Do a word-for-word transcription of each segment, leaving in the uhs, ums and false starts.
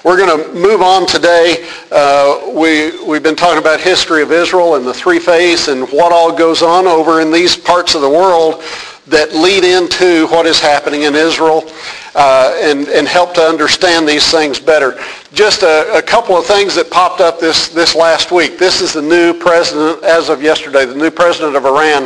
We're going to move on today. Uh, we, we've been talking about history of Israel and the three faiths and what all goes on over in these parts of the world that lead into what is happening in Israel uh, and, and help to understand these things better. Just a, a couple of things that popped up this, this last week. This is the new president, as of yesterday, the new president of Iran.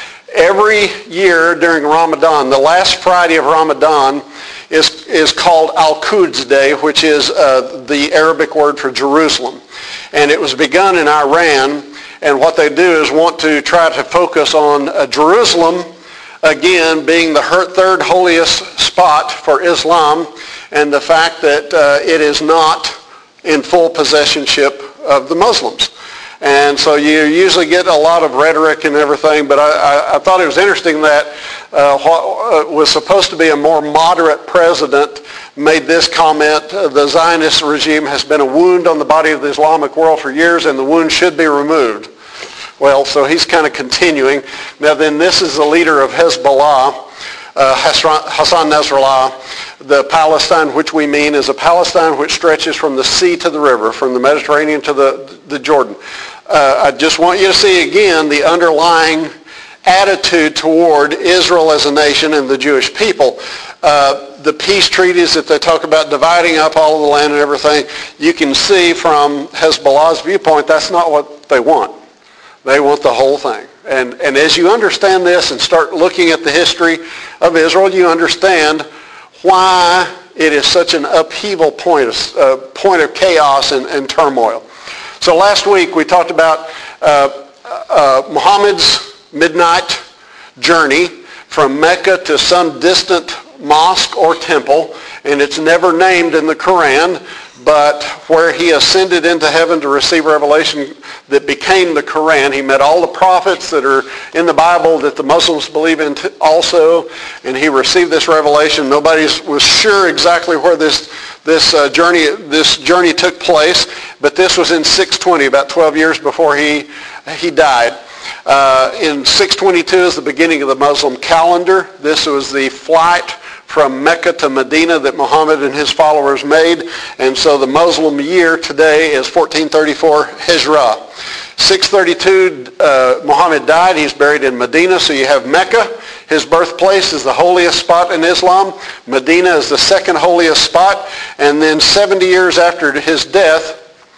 Every year during Ramadan, the last Friday of Ramadan, is is called Al-Quds Day, which is uh, the Arabic word for Jerusalem. And it was begun in Iran, and what they do is want to try to focus on uh, Jerusalem, again, being the third holiest spot for Islam, and the fact that uh, it is not in full possessionship of the Muslims. And so you usually get a lot of rhetoric and everything, but I, I, I thought it was interesting that uh, what uh, was supposed to be a more moderate president made this comment: uh, the Zionist regime has been a wound on the body of the Islamic world for years, and the wound should be removed. Well, so he's kind of continuing. Now then, this is the leader of Hezbollah, uh, Hassan Nasrallah. The Palestine which we mean is a Palestine which stretches from the sea to the river, from the Mediterranean to the, the Jordan. Uh, I just want you to see again the underlying attitude toward Israel as a nation and the Jewish people. Uh, the peace treaties that they talk about dividing up all of the land and everything, you can see from Hezbollah's viewpoint that's not what they want. They want the whole thing. And, and as you understand this and start looking at the history of Israel, you understand why it is such an upheaval point, a uh, point of chaos and, and turmoil. So last week we talked about uh, uh, Muhammad's midnight journey from Mecca to some distant mosque or temple, and it's never named in the Quran, but where he ascended into heaven to receive revelation that became the Quran. He met all the prophets that are in the Bible that the Muslims believe in also, and he received this revelation. Nobody was sure exactly where this this uh, journey this journey took place, but this was in six twenty, about twelve years before he he died. Uh, in six twenty-two is the beginning of the Muslim calendar. This was the flight from Mecca to Medina that Muhammad and his followers made. And so the Muslim year today is fourteen thirty-four Hijrah. six thirty-two, uh, Muhammad died. He's buried in Medina. So you have Mecca. His birthplace is the holiest spot in Islam. Medina is the second holiest spot. And then seventy years after his death,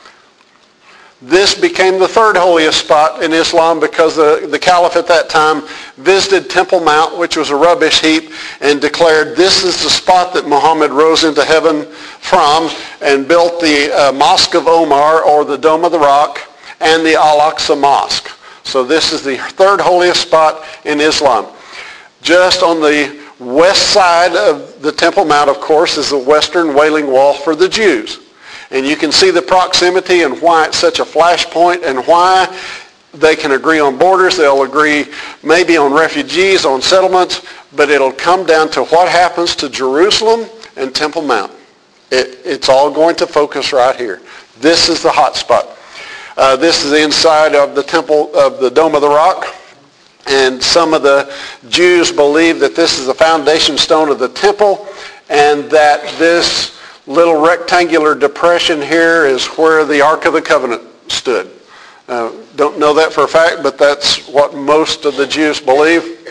this became the third holiest spot in Islam because the, the Caliph at that time visited Temple Mount, which was a rubbish heap, and declared this is the spot that Muhammad rose into heaven from, and built the uh, Mosque of Omar, or the Dome of the Rock, and the Al-Aqsa Mosque. So this is the third holiest spot in Islam. Just on the west side of the Temple Mount, of course, is the Western Wailing Wall for the Jews. And you can see the proximity and why it's such a flashpoint and why they can agree on borders. They'll agree maybe on refugees, on settlements, but it'll come down to what happens to Jerusalem and Temple Mount. It, it's all going to focus right here. This is the hot spot. Uh, this is the inside of the temple of the Dome of the Rock. And some of the Jews believe that this is the foundation stone of the temple, and that this little rectangular depression here is where the Ark of the Covenant stood. Uh, don't know that for a fact, but that's what most of the Jews believe.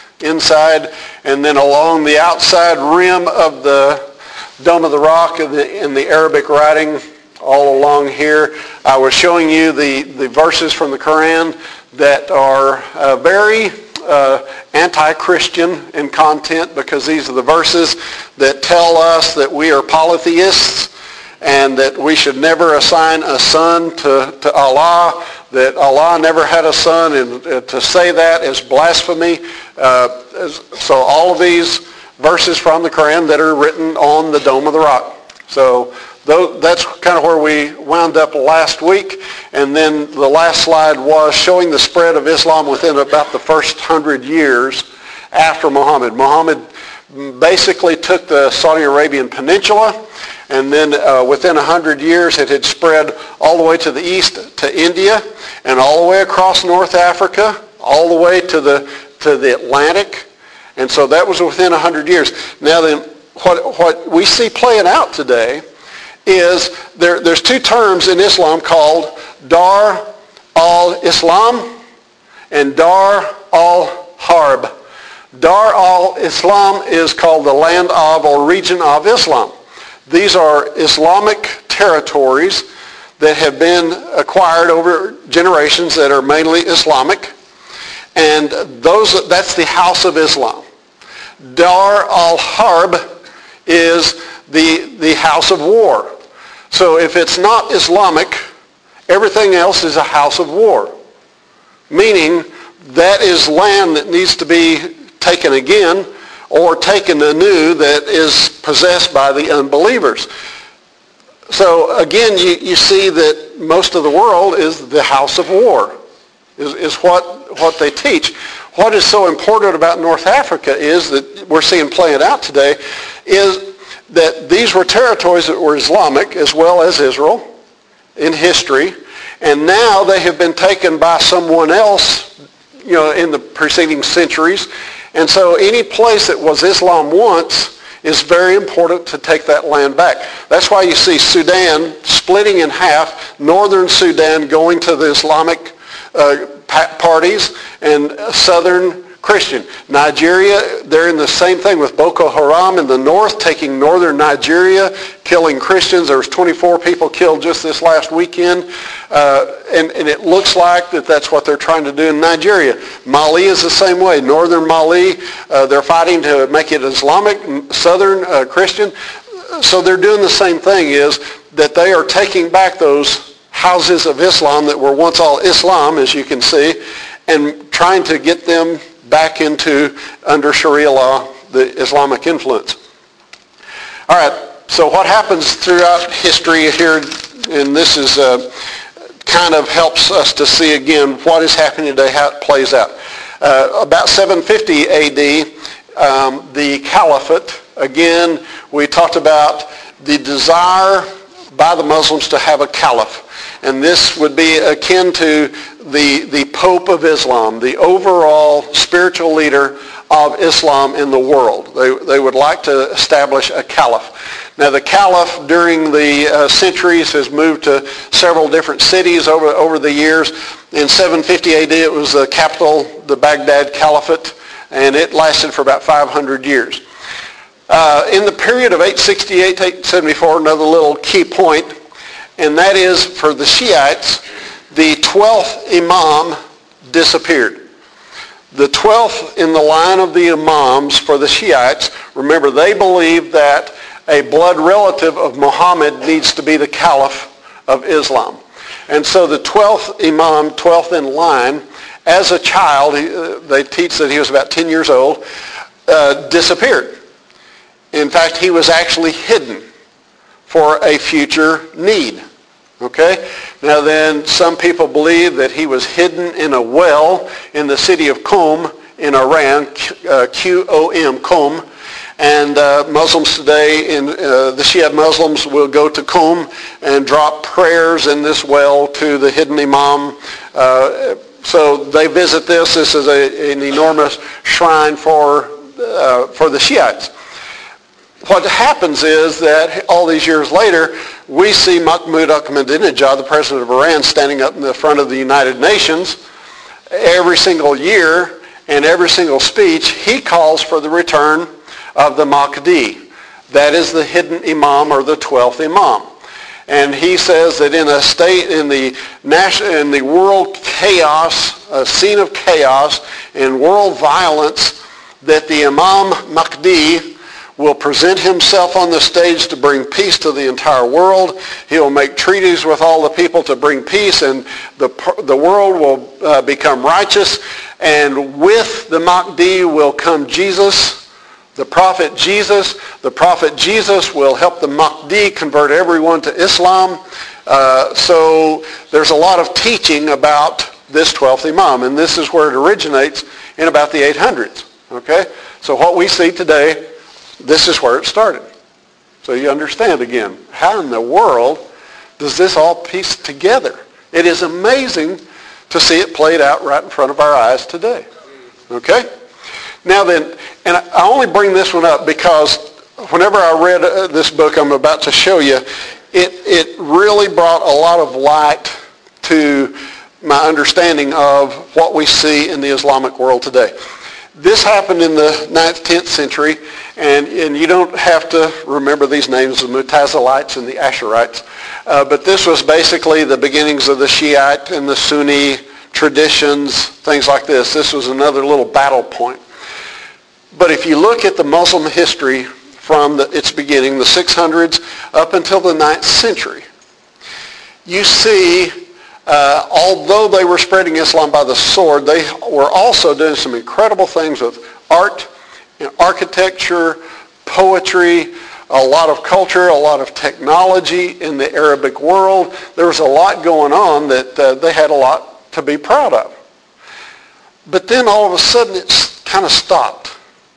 Inside, and then along the outside rim of the Dome of the Rock in the, in the Arabic writing all along here, I was showing you the, the verses from the Quran that are uh, very Uh, anti-Christian in content, because these are the verses that tell us that we are polytheists and that we should never assign a son to, to Allah, that Allah never had a son, and uh, to say that is blasphemy. Uh, so all of these verses from the Quran that are written on the Dome of the Rock. So that's kind of where we wound up last week. And then the last slide was showing the spread of Islam within about the first hundred years after Muhammad. Muhammad basically took the Saudi Arabian Peninsula, and then uh, within a hundred years it had spread all the way to the east to India, and all the way across North Africa, all the way to the to the Atlantic. And so that was within a hundred years. Now then, what what we see playing out today is there, there's two terms in Islam called Dar al-Islam and Dar al-Harb. Dar al-Islam is called the land of or region of Islam. These are Islamic territories that have been acquired over generations that are mainly Islamic. And those that's the House of Islam. Dar al-Harb is the, the House of War. So if it's not Islamic, everything else is a house of war. Meaning that is land that needs to be taken again or taken anew that is possessed by the unbelievers. So again, you, you see that most of the world is the house of war, is, is what, what they teach. What is so important about North Africa is that we're seeing playing out today is that these were territories that were Islamic as well as Israel in history, and now they have been taken by someone else, you know, in the preceding centuries. And so any place that was Islam once is very important to take that land back. That's why you see Sudan splitting in half, northern Sudan going to the Islamic uh, parties and southern Christian. Nigeria, they're in the same thing with Boko Haram in the north, taking northern Nigeria, killing Christians. There was twenty-four people killed just this last weekend. Uh, and, and it looks like that that's what they're trying to do in Nigeria. Mali is the same way. Northern Mali, uh, they're fighting to make it Islamic, southern uh, Christian. So they're doing the same thing, is that they are taking back those houses of Islam that were once all Islam, as you can see, and trying to get them back into, under Sharia law, the Islamic influence. All right, so what happens throughout history here, and this is uh, kind of helps us to see again what is happening today, how it plays out. Uh, about seven fifty A D, um, the Caliphate, again, we talked about the desire by the Muslims to have a caliph. And this would be akin to the, the Pope of Islam, the overall spiritual leader of Islam in the world. They, they would like to establish a caliph. Now the caliph during the uh, centuries has moved to several different cities over, over the years. In seven fifty A D it was the capital, the Baghdad Caliphate, and it lasted for about five hundred years. Uh, in the period of eight sixty-eight to eight seventy-four, another little key point, and that is for the Shiites, the twelfth Imam disappeared. The twelfth in the line of the Imams for the Shiites, remember they believe that a blood relative of Muhammad needs to be the Caliph of Islam. And so the twelfth Imam, twelfth in line, as a child, he, uh, they teach that he was about ten years old, uh, disappeared. In fact, he was actually hidden for a future need. Okay? Now then, some people believe that he was hidden in a well in the city of Qom in Iran, uh, Q O M, Qom. And uh, Muslims today, in, uh, the Shia Muslims will go to Qom and drop prayers in this well to the hidden Imam. Uh, so they visit this. This is a, an enormous shrine for, uh, for the Shiites. What happens is that all these years later, we see Mahmoud Ahmadinejad, the president of Iran, standing up in the front of the United Nations every single year, and every single speech, he calls for the return of the Mahdi. That is the hidden Imam, or the twelfth Imam. And he says that in a state, in the national, in the world chaos, a scene of chaos and world violence, that the Imam Mahdi will present himself on the stage to bring peace to the entire world. He will make treaties with all the people to bring peace, and the, the world will uh, become righteous. And with the Mahdi will come Jesus, the prophet Jesus. The prophet Jesus will help the Mahdi convert everyone to Islam. Uh, so there's a lot of teaching about this twelfth Imam, and this is where it originates in about the eight hundreds. Okay? So what we see today, this is where it started. So you understand again, how in the world does this all piece together? It is amazing to see it played out right in front of our eyes today. Okay? Now then, and I only bring this one up because whenever I read this book I'm about to show you, it, it really brought a lot of light to my understanding of what we see in the Islamic world today. This happened in the ninth, tenth century, and, and you don't have to remember these names, the Mutazilites and the Asharites, uh, but this was basically the beginnings of the Shiite and the Sunni traditions, things like this. This was another little battle point. But if you look at the Muslim history from the, its beginning, the six hundreds, up until the ninth century, you see, uh, although they were spreading Islam by the sword, they were also doing some incredible things with art, and architecture, poetry, a lot of culture, a lot of technology in the Arabic world. There was a lot going on that uh, they had a lot to be proud of. But then all of a sudden it kind of stopped.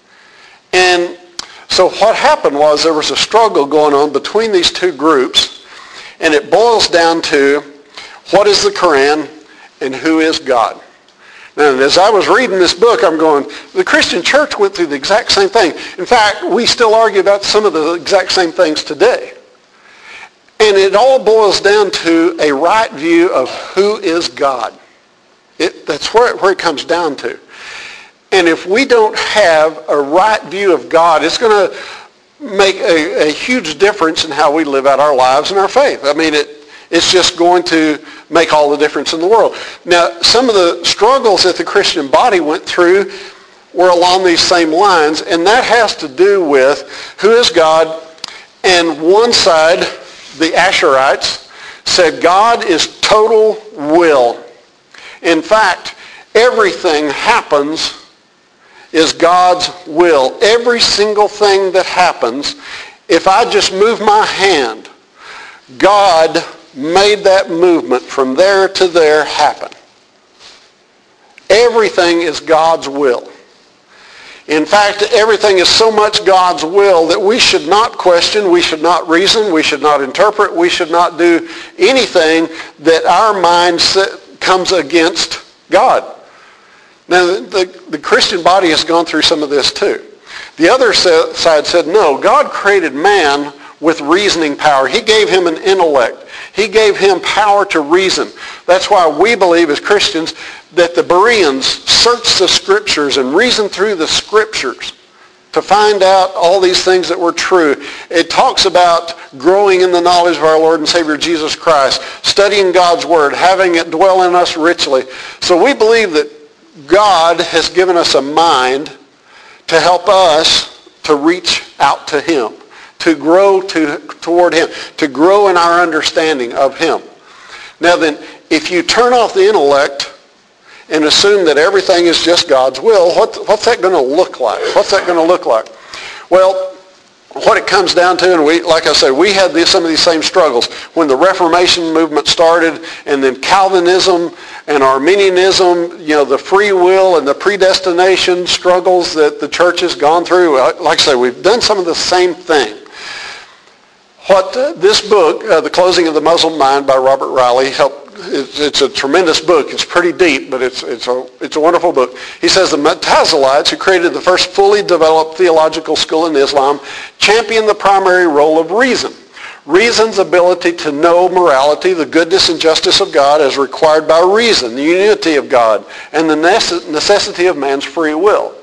And so what happened was there was a struggle going on between these two groups, and it boils down to what is the Quran and who is God. Now, as I was reading this book, I'm going, the Christian church went through the exact same thing. In fact, we still argue about some of the exact same things today. And it all boils down to a right view of who is God. It, that's where it, where it comes down to. And if we don't have a right view of God, it's going to make a, a huge difference in how we live out our lives and our faith. I mean, it, it's just going to make all the difference in the world. Now, some of the struggles that the Christian body went through were along these same lines, and that has to do with who is God. And one side, the Asharites, said God is total will. In fact, everything happens is God's will. Every single thing that happens, if I just move my hand, God made that movement from there to there happen. Everything is God's will. In fact, everything is so much God's will that we should not question, we should not reason, we should not interpret, we should not do anything that our mind comes against God. Now, the, the Christian body has gone through some of this too. The other side said, no, God created man with reasoning power. He gave him an intellect. He gave him power to reason. That's why we believe as Christians that the Bereans searched the Scriptures and reasoned through the Scriptures to find out all these things that were true. It talks about growing in the knowledge of our Lord and Savior Jesus Christ, studying God's Word, having it dwell in us richly. So we believe that God has given us a mind to help us to reach out to Him, to grow to, toward Him, to grow in our understanding of Him. Now then, if you turn off the intellect and assume that everything is just God's will, what, what's that going to look like? What's that going to look like? Well, what it comes down to, and we, like I said, we had these, some of these same struggles. When the Reformation movement started, and then Calvinism and Arminianism, you know, the free will and the predestination struggles that the church has gone through. Like I said, we've done some of the same thing. What uh, this book, uh, The Closing of the Muslim Mind by Robert Riley, helped. It's, it's a tremendous book. It's pretty deep, but it's it's a it's a wonderful book. He says the Mutazilites, who created the first fully developed theological school in Islam, championed the primary role of reason. Reason's ability to know morality, the goodness and justice of God as required by reason, the unity of God, and the necessity of man's free will.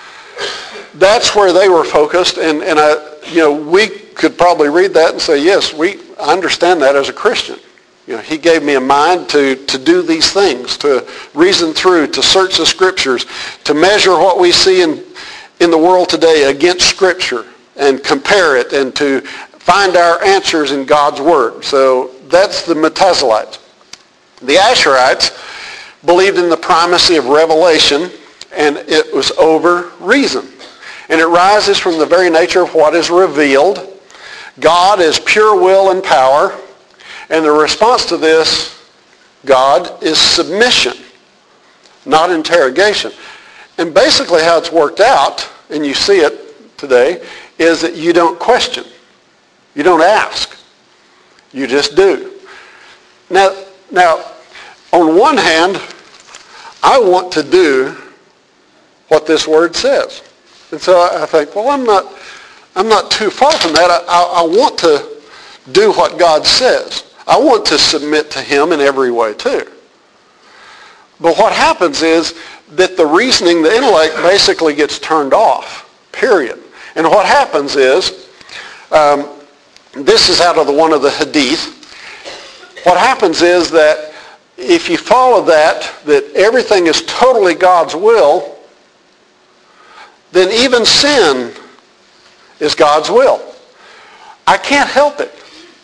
That's where they were focused, and, and I, you know, we could probably read that and say, yes, we I understand that as a Christian. You know, he gave me a mind to, to do these things, to reason through, to search the Scriptures, to measure what we see in, in the world today against Scripture and compare it and to find our answers in God's Word. So that's the Mutazilites. The Asharites believed in the primacy of revelation, and it was over reason. And it rises from the very nature of what is revealed. God is pure will and power. And the response to this, God, is submission, not interrogation. And basically how it's worked out, and you see it today, is that you don't question. You don't ask. You just do. Now, now, on one hand, I want to do what this word says. And so I think, well, I'm not, I'm not too far from that. I, I, I want to do what God says. I want to submit to him in every way too. But what happens is that the reasoning, the intellect basically gets turned off, period. And what happens is, um, this is out of the one of the Hadith. What happens is that if you follow that, that everything is totally God's will, then even sin is God's will. I can't help it.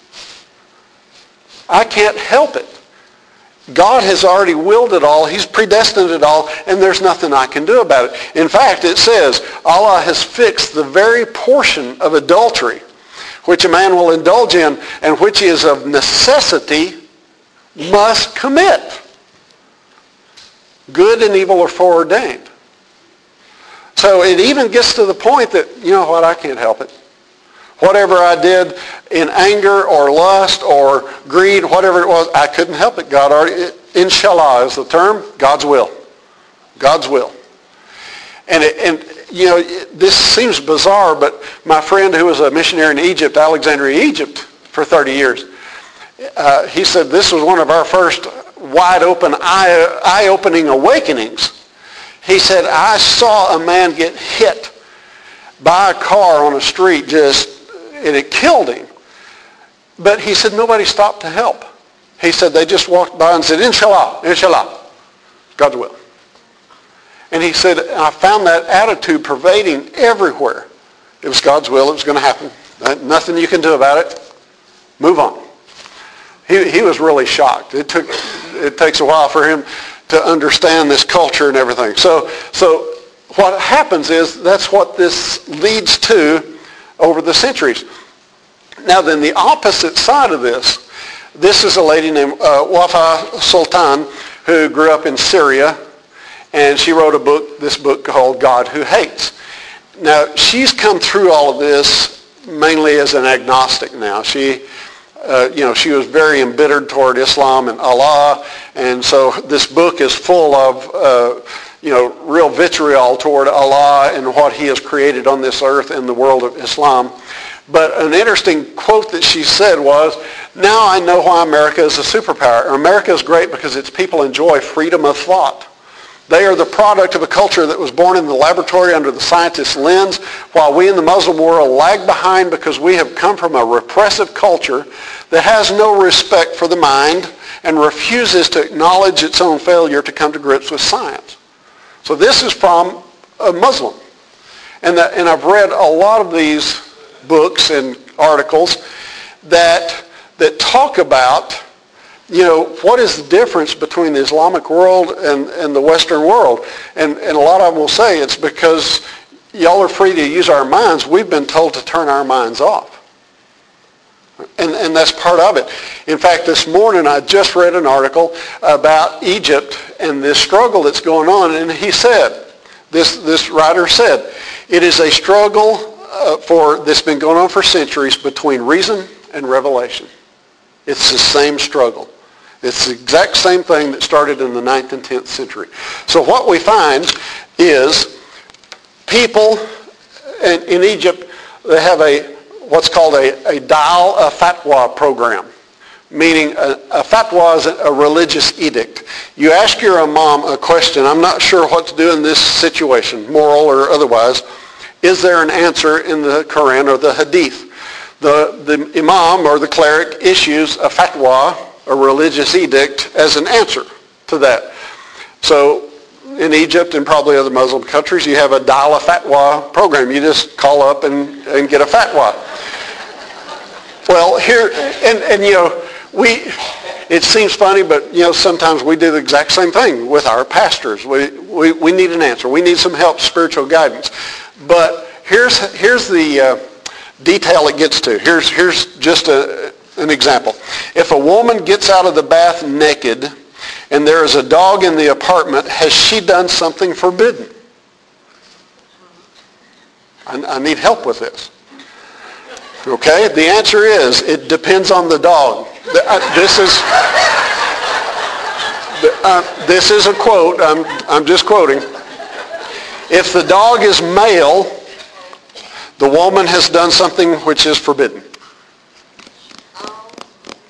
I can't help it. God has already willed it all. He's predestined it all, and there's nothing I can do about it. In fact, it says Allah has fixed the very portion of adultery which a man will indulge in and which he is of necessity must commit. Good and evil are foreordained. So it even gets to the point that, you know what, I can't help it. Whatever I did in anger or lust or greed, whatever it was, I couldn't help it. God already, inshallah is the term, God's will. God's will. And, it, and you know, this seems bizarre, but my friend who was a missionary in Egypt, Alexandria, Egypt, for thirty years, uh, he said this was one of our first wide open, eye, eye-opening awakenings. He said, I saw a man get hit by a car on a street just, and it killed him. But he said nobody stopped to help. He said they just walked by and said, Inshallah, Inshallah, God's will. And he said, I found that attitude pervading everywhere. It was God's will. It was going to happen. Nothing you can do about it. Move on. He, he was really shocked. It took it takes a while for him to understand this culture and everything. So, so what happens is that's what this leads to over the centuries. Now then, the opposite side of this, this is a lady named uh, Wafa Sultan who grew up in Syria, and she wrote a book, this book called God Who Hates. Now, she's come through all of this mainly as an agnostic now. She, uh, you know, she was very embittered toward Islam and Allah, and so this book is full of, uh, you know, real vitriol toward Allah and what he has created on this earth and the world of Islam. But an interesting quote that she said was, now I know why America is a superpower. America is great because its people enjoy freedom of thought. They are the product of a culture that was born in the laboratory under the scientist's lens, while we in the Muslim world lag behind because we have come from a repressive culture that has no respect for the mind and refuses to acknowledge its own failure to come to grips with science. So this is from a Muslim. And, that, and I've read a lot of these books and articles that, that talk about, you know, what is the difference between the Islamic world and, and the Western world? And, and a lot of them will say it's because y'all are free to use our minds. We've been told to turn our minds off. And, and that's part of it. In fact, this morning I just read an article about Egypt and this struggle that's going on. And he said, this, this writer said, it is a struggle uh, for that's been going on for centuries between reason and revelation. It's the same struggle. It's the exact same thing that started in the ninth and tenth century. So what we find is people in, in Egypt, they have a what's called a, a Dal a Fatwa program, meaning a, a fatwa is a, a religious edict. You ask your imam a question, I'm not sure what to do in this situation, moral or otherwise. Is there an answer in the Quran or the Hadith? The, the imam or the cleric issues a fatwa, a religious edict, as an answer to that. So in Egypt and probably other Muslim countries, you have a Dal a Fatwa program. You just call up and, and get a fatwa. Well, here, and, and you know, we, it seems funny, but you know, sometimes we do the exact same thing with our pastors. We, we, we need an answer. We need some help, spiritual guidance. But here's, here's the uh, detail it gets to. Here's, here's just a, an example. If a woman gets out of the bath naked and there is a dog in the apartment, has she done something forbidden? I, I need help with this. Okay, the answer is, it depends on the dog. This is, uh, this is a quote, I'm, I'm just quoting. If the dog is male, the woman has done something which is forbidden.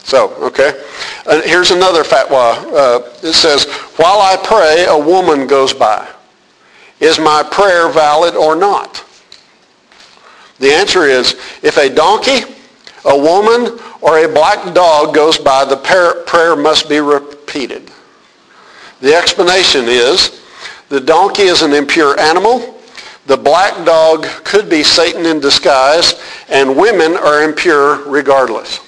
So, okay. Uh, here's another fatwa. Uh, it says, while I pray, a woman goes by. Is my prayer valid or not? The answer is, if a donkey, a woman, or a black dog goes by, the prayer must be repeated. The explanation is, the donkey is an impure animal, the black dog could be Satan in disguise, and women are impure regardless.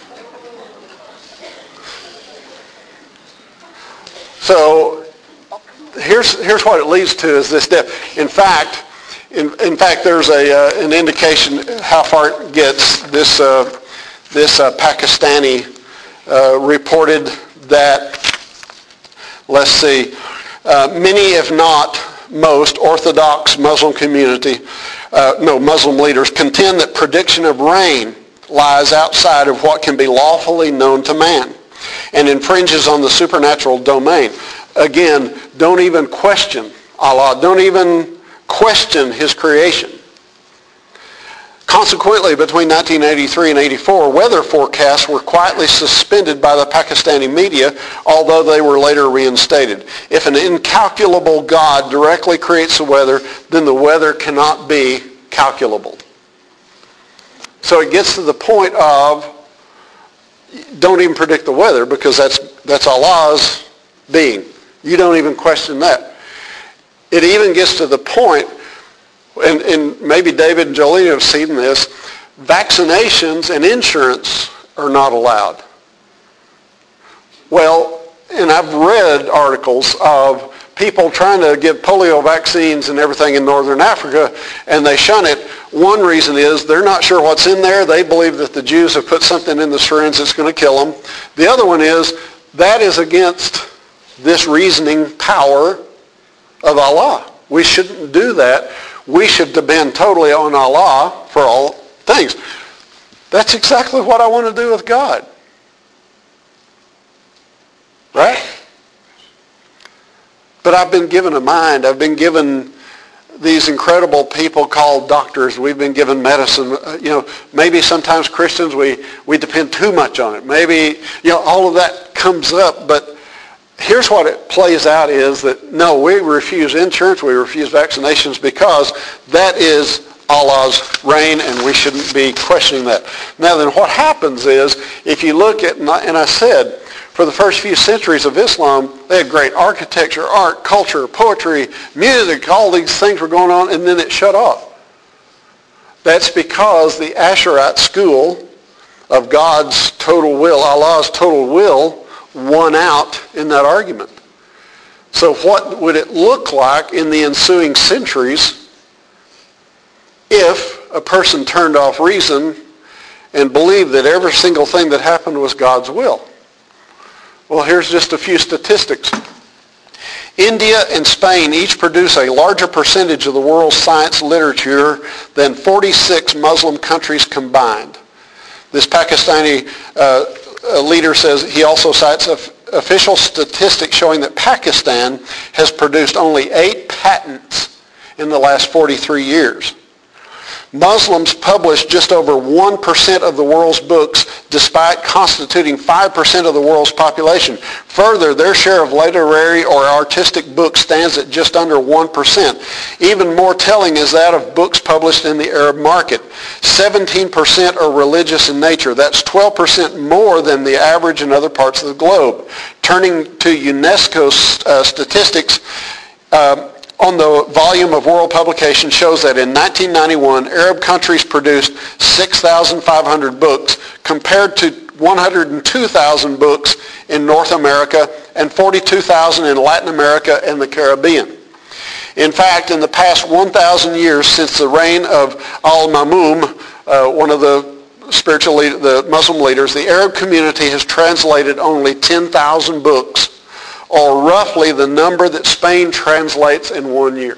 So here's here's what it leads to is this depth. In fact, in, in fact, there's a uh, an indication how far it gets. This uh, this uh, Pakistani uh, reported that, let's see, uh, many, if not most, Orthodox Muslim community, uh, no Muslim leaders contend that prediction of rain lies outside of what can be lawfully known to man and infringes on the supernatural domain. Again, don't even question Allah. Don't even question his creation. Consequently, between nineteen eighty-three and eighty-four, weather forecasts were quietly suspended by the Pakistani media, although they were later reinstated. If an incalculable God directly creates the weather, then the weather cannot be calculable. So it gets to the point of, don't even predict the weather, because that's that's Allah's being. You don't even question that. It even gets to the point, and, and maybe David and Jolene have seen this, vaccinations and insurance are not allowed. Well, and I've read articles of people trying to give polio vaccines and everything in northern Africa, and they shun it. One reason is they're not sure what's in there. They believe that the Jews have put something in the syringe that's going to kill them. The other one is that is against this reasoning power of Allah. We shouldn't do that. We should depend totally on Allah for all things. That's exactly what I want to do with God. Right? But I've been given a mind. I've been given these incredible people called doctors. We've been given medicine. Uh, you know, maybe sometimes Christians, we, we depend too much on it. Maybe, you know, all of that comes up. But here's what it plays out is that, no, we refuse insurance. We refuse vaccinations because that is Allah's reign, and we shouldn't be questioning that. Now then, what happens is, if you look at, and I said, for the first few centuries of Islam, they had great architecture, art, culture, poetry, music, all these things were going on, and then it shut off. That's because the Asharite school of God's total will, Allah's total will, won out in that argument. So what would it look like in the ensuing centuries if a person turned off reason and believed that every single thing that happened was God's will? Well, here's just a few statistics. India and Spain each produce a larger percentage of the world's science literature than forty-six Muslim countries combined. This Pakistani uh, leader says he also cites official statistics showing that Pakistan has produced only eight patents in the last forty-three years. Muslims publish just over one percent of the world's books, despite constituting five percent of the world's population. Further, their share of literary or artistic books stands at just under one percent. Even more telling is that of books published in the Arab market. seventeen percent are religious in nature. That's twelve percent more than the average in other parts of the globe. Turning to UNESCO uh, statistics, uh, on the volume of world publication shows that in nineteen ninety-one, Arab countries produced six thousand five hundred books compared to one hundred two thousand books in North America and forty-two thousand in Latin America and the Caribbean. In fact, in the past one thousand years since the reign of Al-Ma'mun, uh, one of the spiritual lead, the Muslim leaders, the Arab community has translated only ten thousand books, or roughly the number that Spain translates in one year.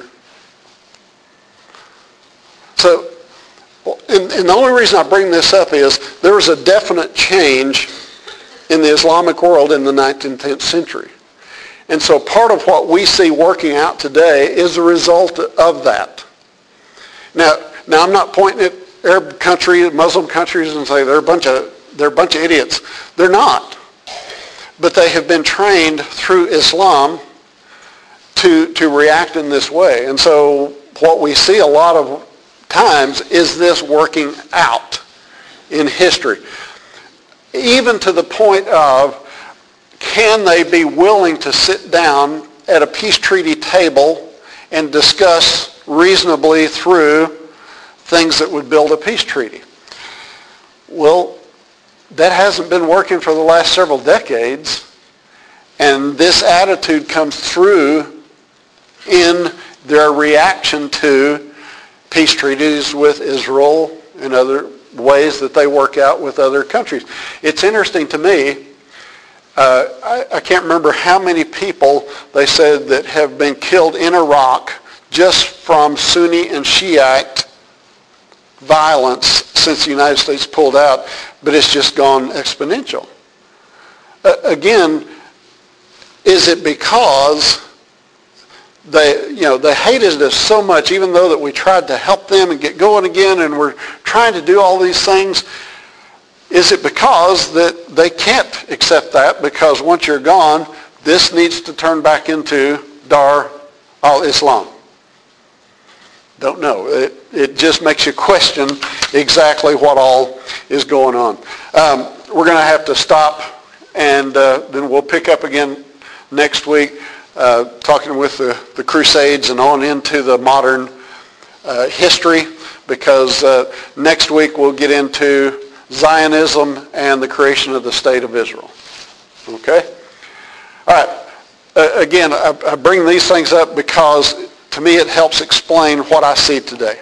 So, and, and the only reason I bring this up is there was a definite change in the Islamic world in the nineteenth century. And so part of what we see working out today is a result of that. Now, now I'm not pointing at Arab countries, Muslim countries, and say they're a bunch of they're a bunch of idiots. They're not. But they have been trained through Islam to, to react in this way. And so what we see a lot of times is this working out in history. Even to the point of, can they be willing to sit down at a peace treaty table and discuss reasonably through things that would build a peace treaty? Well, that hasn't been working for the last several decades, and this attitude comes through in their reaction to peace treaties with Israel and other ways that they work out with other countries. It's interesting to me, uh, I, I can't remember how many people they said that have been killed in Iraq just from Sunni and Shiite violence since the United States pulled out, but it's just gone exponential. Uh, again, is it because they, you know, they hated us so much, even though that we tried to help them and get going again, and we're trying to do all these things? Is it because that they can't accept that, because once you're gone, this needs to turn back into Dar al-Islam? Don't know. It, it just makes you question exactly what all is going on. Um, we're going to have to stop, and uh, then we'll pick up again next week, uh, talking with the, the Crusades and on into the modern uh, history, because uh, next week we'll get into Zionism and the creation of the State of Israel. Okay? All right. Uh, again, I, I bring these things up because to me it helps explain what I see today.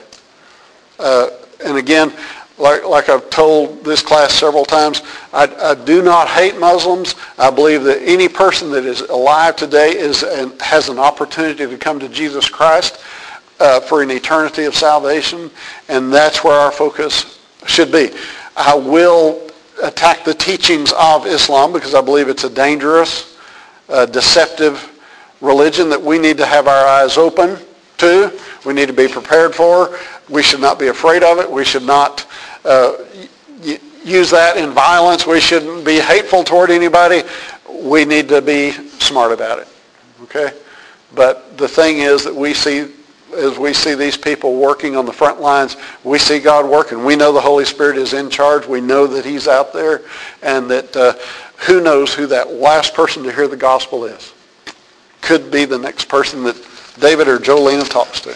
Uh, and again, like, like I've told this class several times, I, I do not hate Muslims. I believe that any person that is alive today is and has an opportunity to come to Jesus Christ uh, for an eternity of salvation, and that's where our focus should be. I will attack the teachings of Islam because I believe it's a dangerous, uh, deceptive religion that we need to have our eyes open to. We need to be prepared for. We should not be afraid of it. We should not uh, y- use that in violence. We shouldn't be hateful toward anybody. We need to be smart about it. Okay? But the thing is that we see, as we see these people working on the front lines, we see God working. We know the Holy Spirit is in charge. We know that he's out there, and that uh, who knows who that last person to hear the gospel is. Could be the next person that David or Jolena talks to.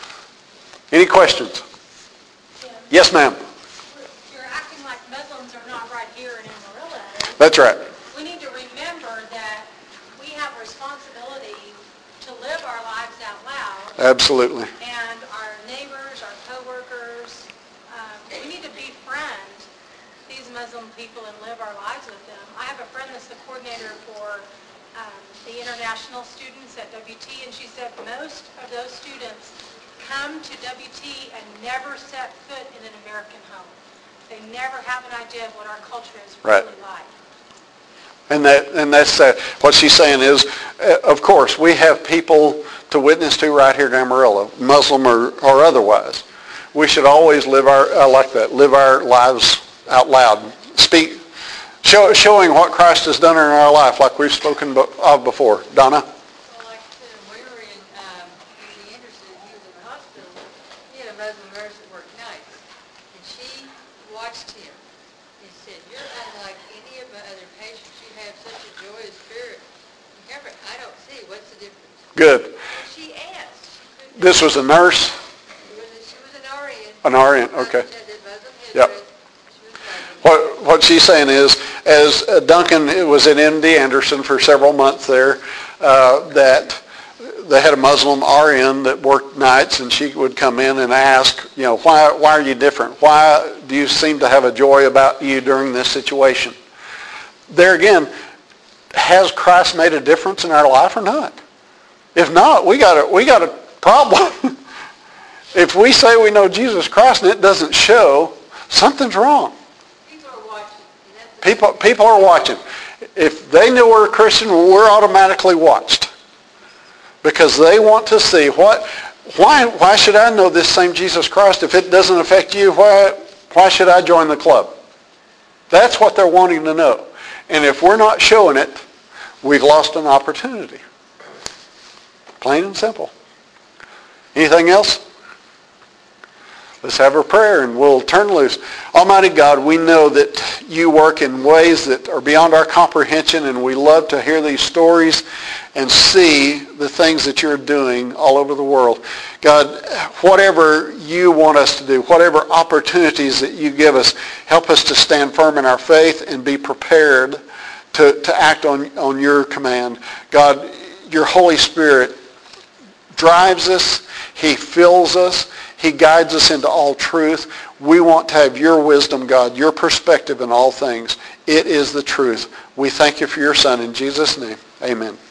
Any questions? Yeah. Yes, ma'am. You're acting like Muslims are not right here in Amarillo. That's right. We need to remember that we have responsibility to live our lives out loud. Absolutely. And our neighbors, our co-workers, um, we need to befriend these Muslim people and live our lives with them. I have a friend that's the coordinator for um, the international students at W T, and she said most of those students come to W T and never set foot in an American home. They never have an idea of what our culture is really Right. like. And that, and that's uh, what she's saying is, uh, of course, we have people to witness to right here in Amarillo, Muslim or, or otherwise. We should always live our, I like that, live our lives out loud. Speak, show, showing what Christ has done in our life, like we've spoken of before. Donna? Well, like uh, we were in, um, in Anderson, he was in the hospital. He had a Muslim nurse that worked nights, and she watched him and said, "You're unlike any of my other patients. You have such a joyous spirit." And Cameron, I don't see what's the difference. Good. And she asked. She couldn't- This was a nurse? She was, a, she was an R N. An R N, okay. Muslim, had the Muslim Yep. headdress. She was Muslim. What, what she's saying is, as uh, Duncan was in M D Anderson for several months there, uh, that they had a Muslim R N that worked nights, and she would come in and ask, you know, why, why are you different? Why do you seem to have a joy about you during this situation? There again, has Christ made a difference in our life or not? If not, we got a, we got a problem. If we say we know Jesus Christ and it doesn't show, something's wrong. People are watching. And that's the People, people are watching. If they knew we're a Christian, we're automatically watched. Because they want to see, what, why, why should I know this same Jesus Christ if it doesn't affect you? Why, why should I join the club? That's what they're wanting to know. And if we're not showing it, we've lost an opportunity. Plain and simple. Anything else? Let's have a prayer and we'll turn loose. Almighty God, we know that you work in ways that are beyond our comprehension, and we love to hear these stories and see the things that you're doing all over the world. God, whatever you want us to do, whatever opportunities that you give us, help us to stand firm in our faith and be prepared to, to act on, on your command. God, your Holy Spirit drives us. He fills us. He guides us into all truth. We want to have your wisdom, God, your perspective in all things. It is the truth. We thank you for your Son. In Jesus' name, amen.